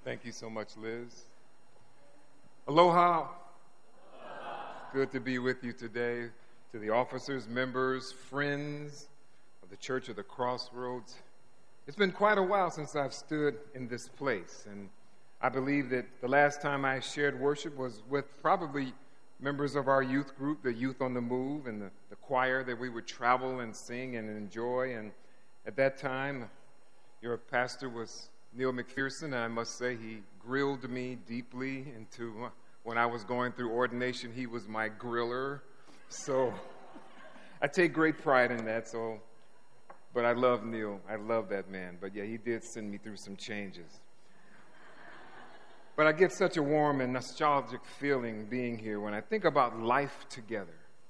Thank you so much, Liz. Aloha. Good to be with you today. To the officers, members, friends of the Church of the Crossroads. It's been quite a while since I've stood in this place, and I believe that the last time I shared worship was with probably members of our youth group, the Youth on the Move, and the choir that we would travel and sing and enjoy. And at that time, your pastor was Neil McPherson, and I must say he grilled me deeply into when I was going through ordination. He was my griller, so I take great pride in that. But I love Neil. I love that man. But yeah, he did send me through some changes. But I get such a warm and nostalgic feeling being here when I think about life together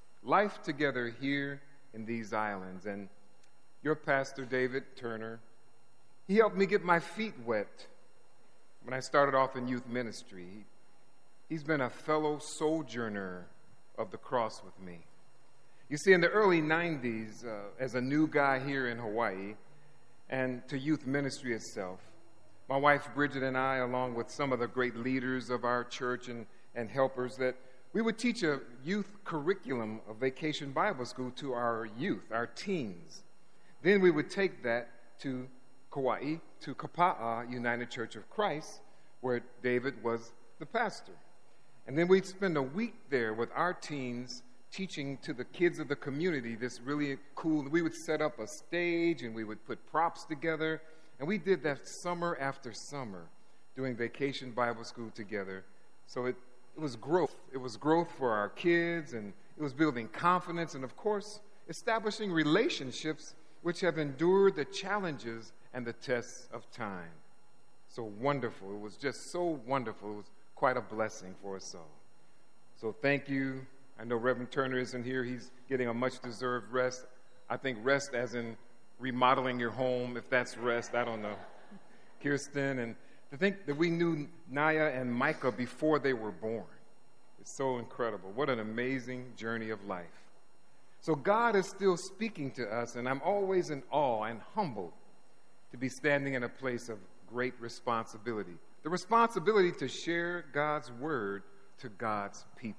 here in these islands. And your pastor, David Turner, he helped me get my feet wet when I started off in youth ministry. He's been a fellow sojourner of the cross with me. You see, in the early 90s, as a new guy here in Hawaii and to youth ministry itself, my wife Bridget and I, along with some of the great leaders of our church and helpers, that we would teach a youth curriculum of Vacation Bible School to our youth, our teens. Then we would take that to Kauai, to Kapa'a United Church of Christ, where David was the pastor. And then we'd spend a week there with our teens teaching to the kids of the community this really cool. We would set up a stage and we would put props together. And we did that summer after summer, doing Vacation Bible School together. So it was growth. It was growth for our kids, and it was building confidence, and of course, establishing relationships which have endured the challenges and the tests of time. So wonderful. It was just so wonderful. It was quite a blessing for us all. So thank you. I know Reverend Turner isn't here. He's getting a much-deserved rest. I think rest as in remodeling your home, if that's rest, I don't know. Kirsten, and to think that we knew Naya and Micah before they were born. It's so incredible. What an amazing journey of life. So God is still speaking to us, and I'm always in awe and humbled to be standing in a place of great responsibility. The responsibility to share God's word to God's people.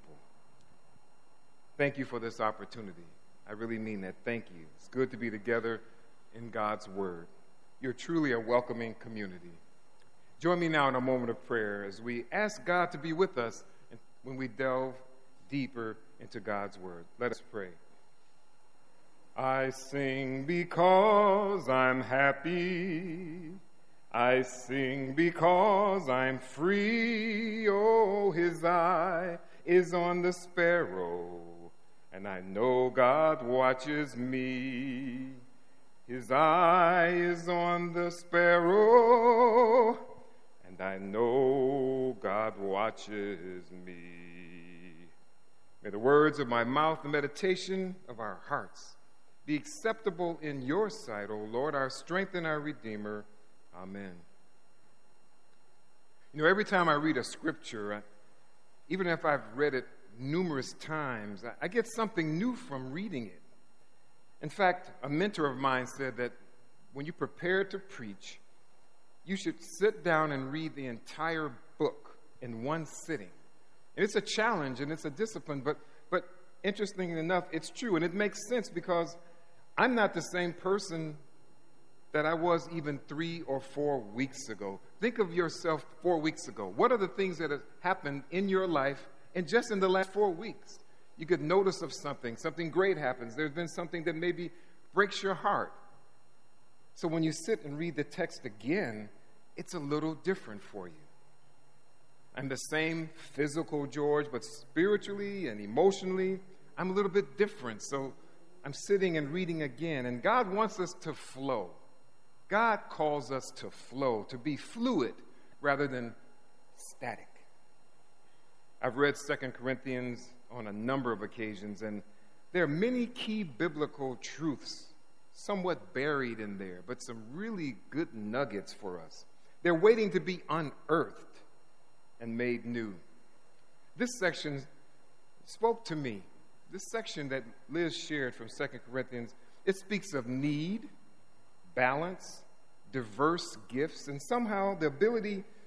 Thank you for this opportunity. I really mean that. Thank you. It's good to be together in God's word. You're truly a welcoming community. Join me now in a moment of prayer as we ask God to be with us when we delve deeper into God's word. Let us pray. I sing because I'm happy. I sing because I'm free. Oh, his eye is on the sparrow, and I know God watches me. His eye is on the sparrow, and I know God watches me. May the words of my mouth, the meditation of our hearts, be acceptable in your sight, O Lord, our strength and our Redeemer. Amen. You know, every time I read a scripture, even if I've read it numerous times, I get something new from reading it. In fact, a mentor of mine said that when you prepare to preach, you should sit down and read the entire book in one sitting. And it's a challenge and it's a discipline, but interestingly enough, it's true. And it makes sense because I'm not the same person that I was even 3 or 4 weeks ago. Think of yourself 4 weeks ago. What are the things that have happened in your life and just in the last 4 weeks? You get notice of something great happens. There's been something that maybe breaks your heart. So when you sit and read the text again, it's a little different for you. I'm the same physical George, but spiritually and emotionally, I'm a little bit different. So I'm sitting and reading again, and God wants us to flow. God calls us to flow, to be fluid rather than static. I've read 2 Corinthians on a number of occasions, and there are many key biblical truths somewhat buried in there, but some really good nuggets for us. They're waiting to be unearthed and made new. This section spoke to me. This section that Liz shared from 2 Corinthians, it speaks of need, balance, diverse gifts, and somehow the ability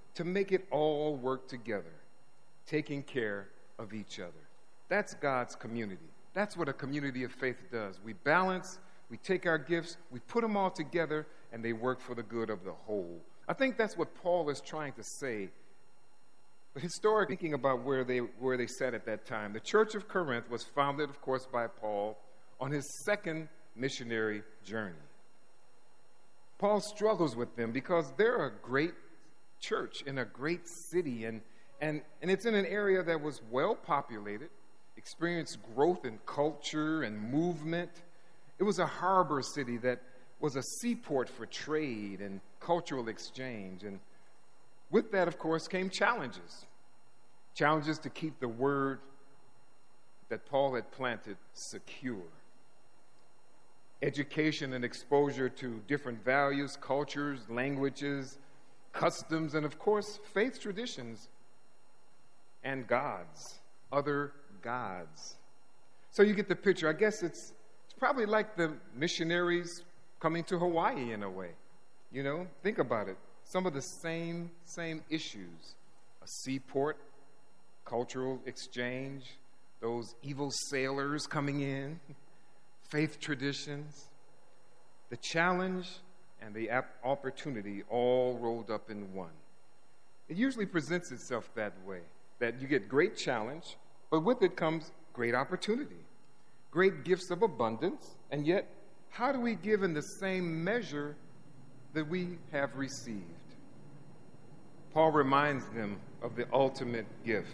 to make it all work together, taking care of each other. That's God's community. That's what a community of faith does. We balance, we take our gifts, we put them all together, and they work for the good of the whole. I think that's what Paul is trying to say. But historically, thinking about where they sat at that time, the church of Corinth was founded, of course, by Paul on his second missionary journey. Paul struggles with them because they're a great church in a great city, and it's in an area that was well populated, experienced growth in culture and movement. It was a harbor city that was a seaport for trade and cultural exchange. And with that, of course, came challenges. Challenges to keep the word that Paul had planted secure. Education and exposure to different values, cultures, languages, customs, and of course, faith traditions and gods, other gods. So you get the picture. I guess it's probably like the missionaries coming to Hawaii in a way. You know, think about it. Some of the same issues. A seaport, cultural exchange, those evil sailors coming in, faith traditions, the challenge and the opportunity all rolled up in one. It usually presents itself that way, that you get great challenge, but with it comes great opportunity, great gifts of abundance, and yet, how do we give in the same measure that we have received? Paul reminds them of the ultimate gift.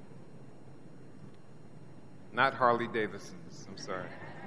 Not Harley Davidson's, I'm sorry.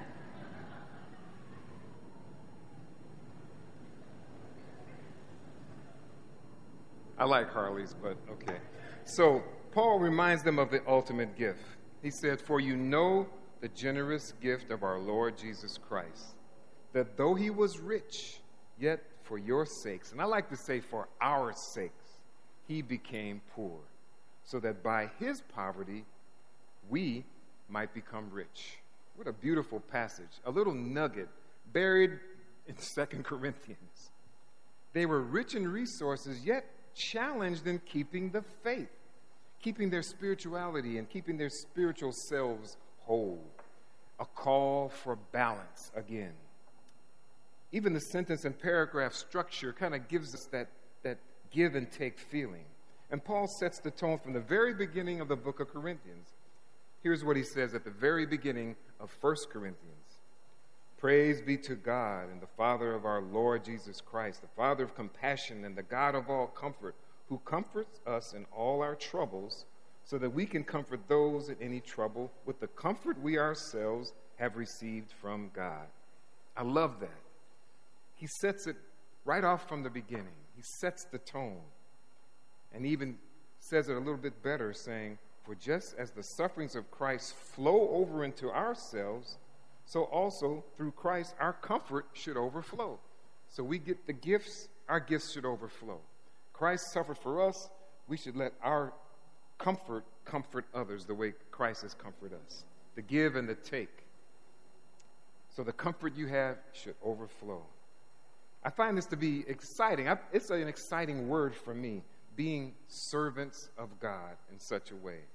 I like Harleys, but okay. So Paul reminds them of the ultimate gift. He said, "For you know the generous gift of our Lord Jesus Christ, that though he was rich, yet for your sakes," and I like to say for our sakes, "he became poor, so that by his poverty we might become rich." What a beautiful passage. A little nugget buried in 2 Corinthians. They were rich in resources, yet challenged in keeping the faith, keeping their spirituality and keeping their spiritual selves whole. A call for balance again. Even the sentence and paragraph structure kind of gives us that give and take feeling. And Paul sets the tone from the very beginning of the book of Corinthians. Here's what he says at the very beginning of 1 Corinthians. "Praise be to God and the Father of our Lord Jesus Christ, the Father of compassion and the God of all comfort, who comforts us in all our troubles, so that we can comfort those in any trouble with the comfort we ourselves have received from God." I love that. He sets it right off from the beginning. He sets the tone. And even says it a little bit better, saying, "For just as the sufferings of Christ flow over into ourselves, so also through Christ our comfort should overflow." So we get the gifts, our gifts should overflow. Christ suffered for us, we should let our comfort others the way Christ has comforted us. The give and the take. So the comfort you have should overflow. I find this to be exciting. It's an exciting word for me, being servants of God in such a way.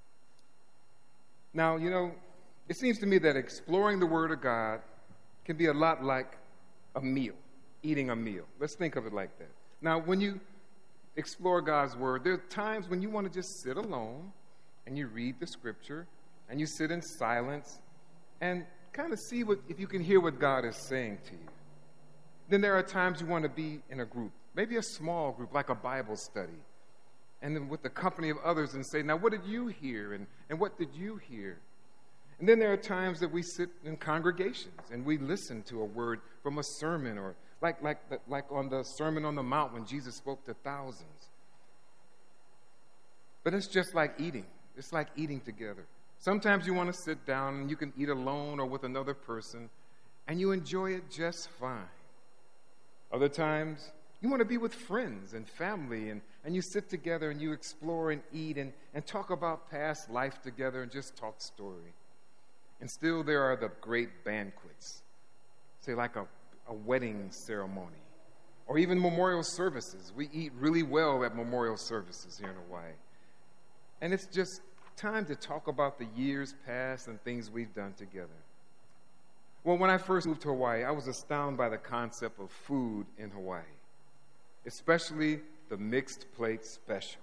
Now, it seems to me that exploring the Word of God can be a lot like a meal, eating a meal. Let's think of it like that. Now, when you explore God's Word, there are times when you want to just sit alone and you read the Scripture and you sit in silence and kind of see if you can hear what God is saying to you. Then there are times you want to be in a group, maybe a small group like a Bible study, and then with the company of others and say, "Now, what did you hear? And what did you hear?" And then there are times that we sit in congregations and we listen to a word from a sermon, or like on the Sermon on the Mount when Jesus spoke to thousands. But it's just like eating. It's like eating together. Sometimes you want to sit down and you can eat alone or with another person, and you enjoy it just fine. Other times, you want to be with friends and family, and you sit together and you explore and eat and talk about past life together and just talk story. And still there are the great banquets, say like a wedding ceremony, or even memorial services. We eat really well at memorial services here in Hawaii. And it's just time to talk about the years past and things we've done together. Well, when I first moved to Hawaii, I was astounded by the concept of food in Hawaii, especially the mixed plate special.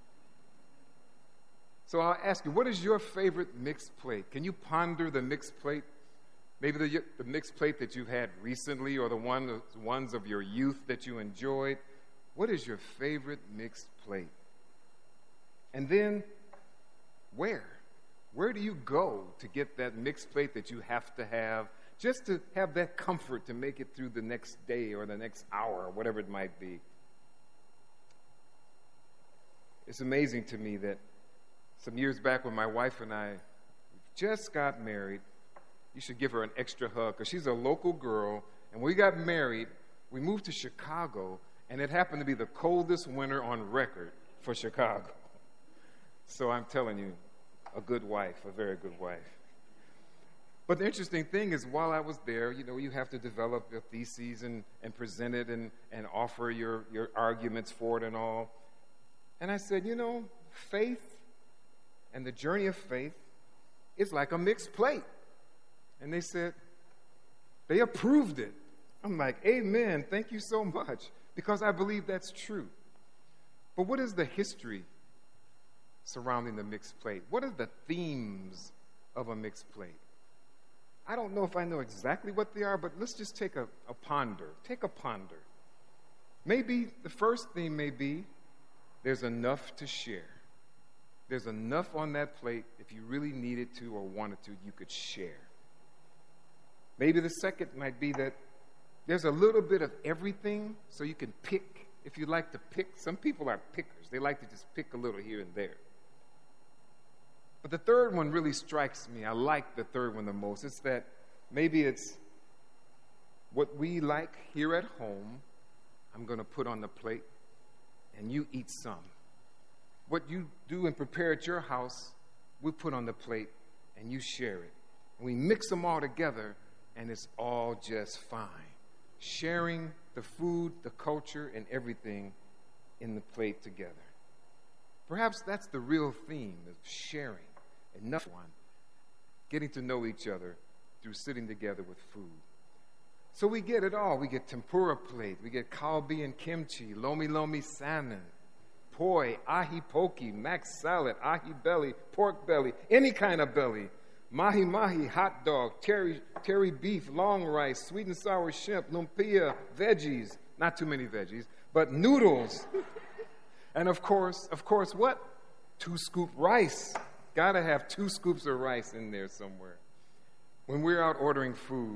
So I'll ask you, what is your favorite mixed plate? Can you ponder the mixed plate? Maybe the mixed plate that you've had recently, or the ones of your youth that you enjoyed. What is your favorite mixed plate? And then, where? Where do you go to get that mixed plate that you have to have, just to have that comfort to make it through the next day or the next hour or whatever it might be? It's amazing to me that some years back when my wife and I just got married, you should give her an extra hug because she's a local girl, and when we got married, we moved to Chicago, and it happened to be the coldest winter on record for Chicago. So I'm telling you, a good wife, a very good wife. But the interesting thing is, while I was there, you have to develop your theses and present it and offer your arguments for it and all. And I said, faith and the journey of faith is like a mixed plate. And they said, they approved it. I'm like, amen, thank you so much, because I believe that's true. But what is the history surrounding the mixed plate? What are the themes of a mixed plate? I don't know if I know exactly what they are, but let's just take a ponder. Take a ponder. Maybe the first theme may be there's enough to share. There's enough on that plate, if you really needed to or wanted to, you could share. Maybe the second might be that there's a little bit of everything, so you can pick if you like to pick. Some people are pickers. They like to just pick a little here and there. But the third one really strikes me. I like the third one the most. It's that maybe it's what we like here at home, I'm going to put on the plate, and you eat some. What you do and prepare at your house, we put on the plate, and you share it. And we mix them all together, and it's all just fine. Sharing the food, the culture, and everything in the plate together. Perhaps that's the real theme of sharing. Enough one. Getting to know each other through sitting together with food. So we get it all. We get tempura plate. We get kalbi and kimchi, lomi lomi salmon, poi, ahi poke, mac salad, ahi belly, pork belly, any kind of belly. Mahi mahi, hot dog, terry beef, long rice, sweet and sour shrimp, lumpia, veggies, not too many veggies, but noodles. And of course what? 2-scoop rice. Gotta have 2 scoops of rice in there somewhere. When we're out ordering food,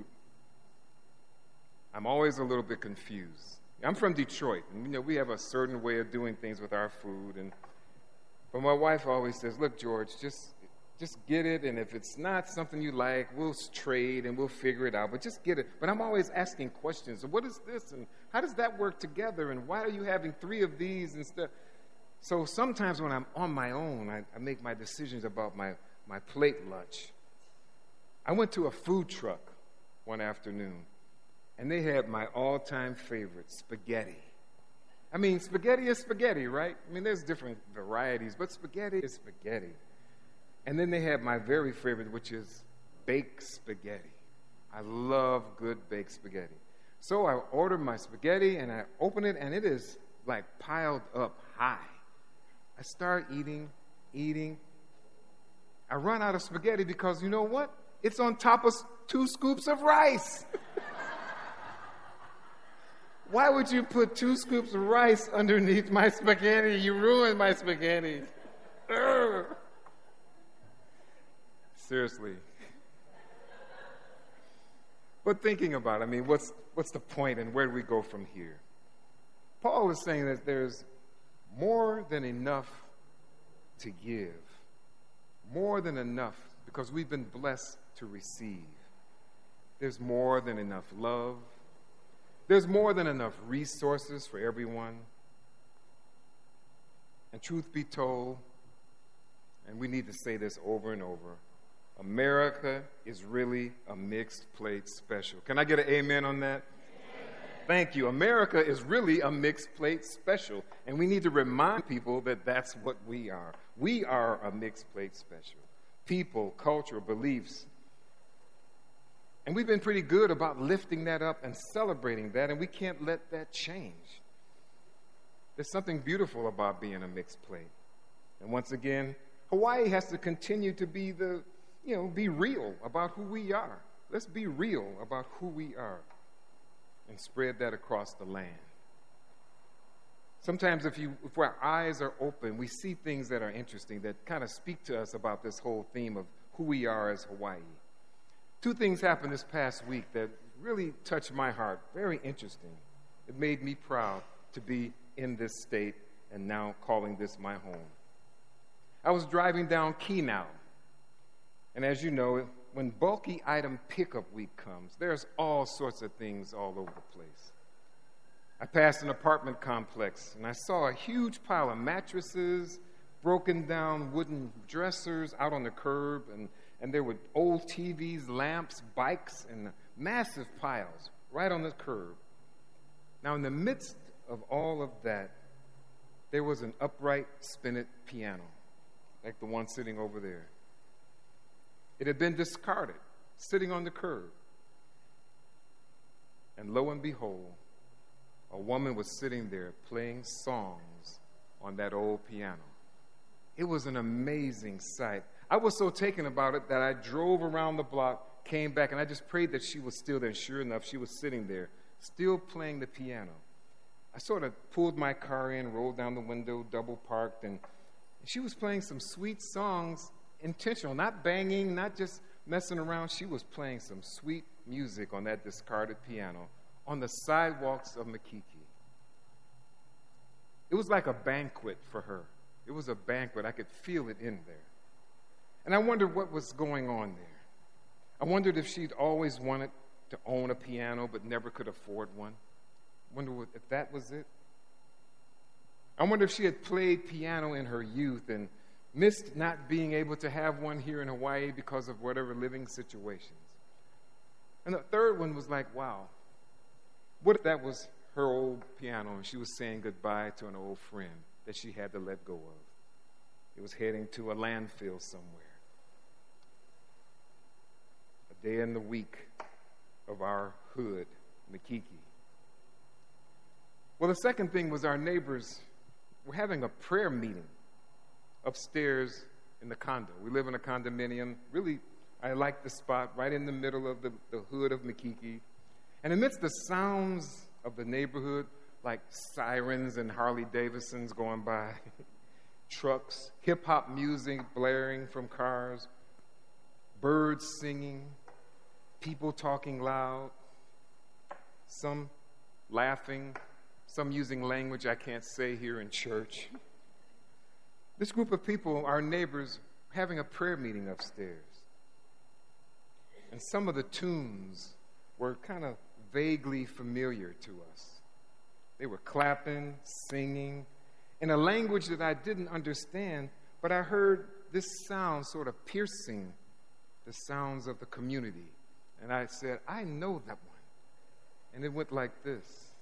I'm always a little bit confused. I'm from Detroit, and we have a certain way of doing things with our food. But my wife always says, look, George, just get it, and if it's not something you like, we'll trade and we'll figure it out, but just get it. But I'm always asking questions. What is this, and how does that work together, and why are you having 3 of these and stuff? So sometimes when I'm on my own, I make my decisions about my plate lunch. I went to a food truck one afternoon, and they had my all-time favorite, spaghetti. I mean, spaghetti is spaghetti, right? I mean, there's different varieties, but spaghetti is spaghetti. And then they had my very favorite, which is baked spaghetti. I love good baked spaghetti. So I ordered my spaghetti, and I open it, and it is like piled up high. I start eating. I run out of spaghetti because you know what? It's on top of 2 scoops of rice. Why would you put 2 scoops of rice underneath my spaghetti? You ruined my spaghetti. Urgh. Seriously. But thinking about it, what's the point and where do we go from here? Paul is saying that there's more than enough to give. More than enough, because we've been blessed to receive. There's more than enough love. There's more than enough resources for everyone. And truth be told, and we need to say this over and over, America is really a mixed plate special. Can I get an amen on that? Amen. Thank you. America is really a mixed plate special, and we need to remind people that that's what we are. We are a mixed plate special. People, culture, beliefs. And we've been pretty good about lifting that up and celebrating that, and we can't let that change. There's something beautiful about being a mixed plate. And once again, Hawaii has to continue to be be real about who we are. Let's be real about who we are and spread that across the land. Sometimes if our eyes are open, we see things that are interesting that kind of speak to us about this whole theme of who we are as Hawaii. Two things happened this past week that really touched my heart. Very interesting. It made me proud to be in this state and now calling this my home. I was driving down Kenau, and as you know, when bulky item pickup week comes, there's all sorts of things all over the place. I passed an apartment complex, and I saw a huge pile of mattresses, broken down wooden dressers out on the curb, and there were old TVs, lamps, bikes, and massive piles right on the curb. Now, in the midst of all of that, there was an upright spinet piano, like the one sitting over there. It had been discarded, sitting on the curb. And lo and behold, a woman was sitting there playing songs on that old piano. It was an amazing sight. I was so taken about it that I drove around the block, came back, and I just prayed that she was still there. Sure enough, she was sitting there, still playing the piano. I sort of pulled my car in, rolled down the window, double parked, and she was playing some sweet songs, intentional, not banging, not just messing around. She was playing some sweet music on that discarded piano on the sidewalks of Makiki. It was like a banquet for her. It was a banquet. I could feel it in there. And I wondered what was going on there. I wondered if she'd always wanted to own a piano but never could afford one. I wondered if that was it. I wonder if she had played piano in her youth and missed not being able to have one here in Hawaii because of whatever living situations. And the third one was like, wow, what if that was her old piano and she was saying goodbye to an old friend that she had to let go of? It was heading to a landfill somewhere. A day in the week of our hood, Makiki. Well, the second thing was our neighbors were having a prayer meeting upstairs in the condo. We live in a condominium. Really, I like the spot right in the middle of the hood of Makiki. And amidst the sounds of the neighborhood, like sirens and Harley Davidsons going by, trucks, hip-hop music blaring from cars, birds singing, people talking loud, some laughing, some using language I can't say here in church. This group of people, our neighbors, having a prayer meeting upstairs. And some of the tunes were kind of vaguely familiar to us. They were clapping, singing, in a language that I didn't understand, but I heard this sound sort of piercing the sounds of the community. And I said, I know that one. And it went like this.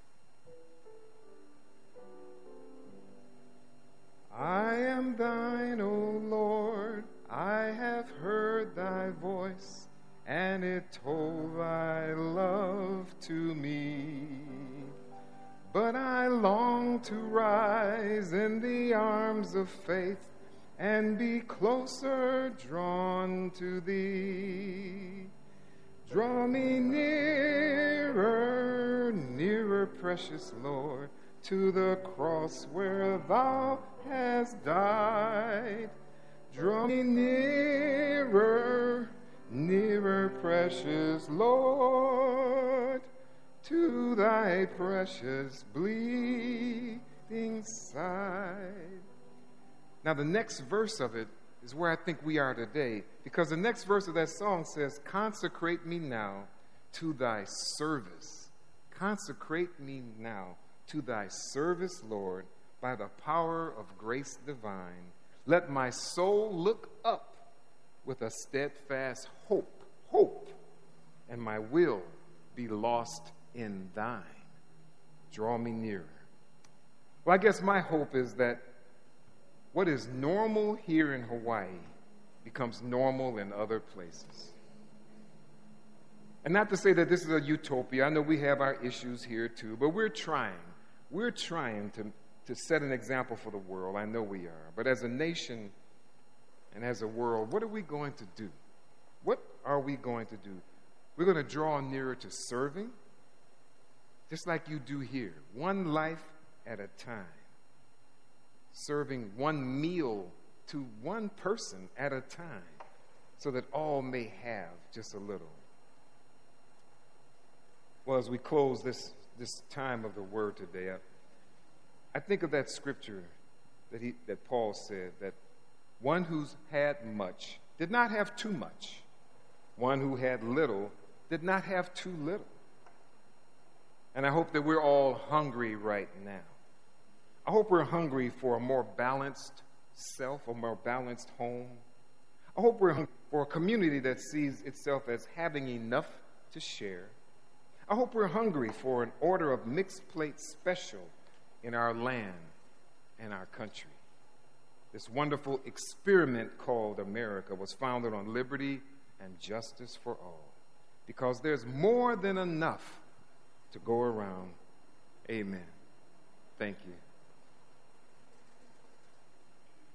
I am thine, O Lord, I have heard thy voice, and it told thy love to me. But I long to rise in the arms of faith and be closer drawn to thee. Draw me nearer, nearer, precious Lord, to the cross where thou hast died. Draw me nearer, nearer, precious Lord, to thy precious bleeding side. Now the next verse of it is where I think we are today, because the next verse of that song says, consecrate me now to thy service. Consecrate me now to thy service, Lord, by the power of grace divine. Let my soul look up with a steadfast hope, and my will be lost in thine. Draw me nearer. Well, I guess my hope is that what is normal here in Hawaii becomes normal in other places. And not to say that this is a utopia. I know we have our issues here too, but we're trying. We're trying to set an example for the world. I know we are. But as a nation and as a world, what are we going to do? What are we going to do? We're going to draw nearer to serving, just like you do here, one life at a time, serving one meal to one person at a time, so that all may have just a little. Well, as we close this time of the Word today, I think of that scripture that Paul said, that one who's had much did not have too much. One who had little did not have too little. And I hope that we're all hungry right now. I hope we're hungry for a more balanced self, a more balanced home. I hope we're hungry for a community that sees itself as having enough to share. I hope we're hungry for an order of mixed plate special in our land and our country. This wonderful experiment called America was founded on liberty and justice for all, because there's more than enough to go around. Amen. Thank you.